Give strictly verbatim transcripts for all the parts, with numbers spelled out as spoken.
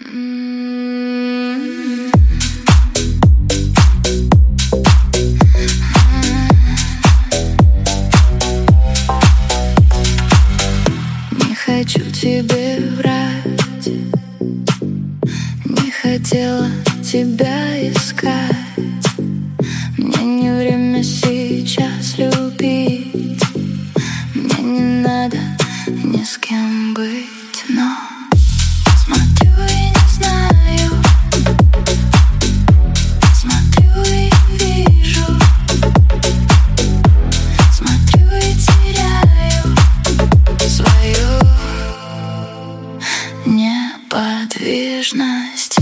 Не хочу тебе врать, не хотела тебя искать. Мне не время сейчас любить, мне не надо ни с кем быть, но смотрю и не знаю, смотрю и вижу, смотрю и теряю свою неподвижность.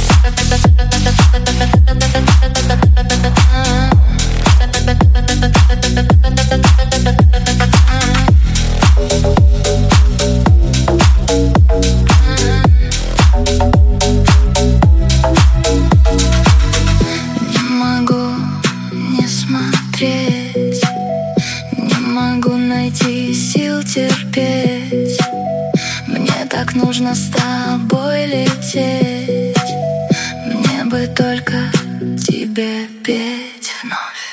Не могу не смотреть, не могу найти сил терпеть. Мне так нужно с тобой лететь, мне бы только тебе петь вновь.